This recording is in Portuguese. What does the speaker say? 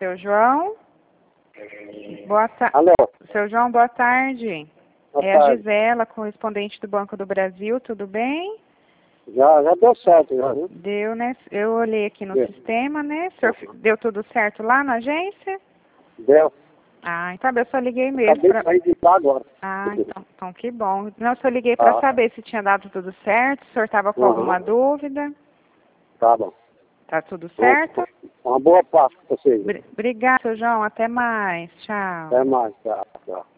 Seu João? Alô? Seu João, boa tarde. Boa É a tarde. Gisela, correspondente do Banco do Brasil, tudo bem? Já deu certo, já, viu? Deu, né? Eu olhei aqui no Deu. sistema, né? O senhor deu tudo certo lá na agência? Deu. Ah, então eu só liguei mesmo Acabei de pra... sair de lá agora. Ah, então que bom. Não, eu só liguei para Tá. saber se tinha dado tudo certo, se o senhor estava com alguma dúvida. Tá bom. Tá tudo certo? Uma boa Páscoa pra vocês. Obrigada, seu João. Até mais. Tchau. Até mais. Tchau.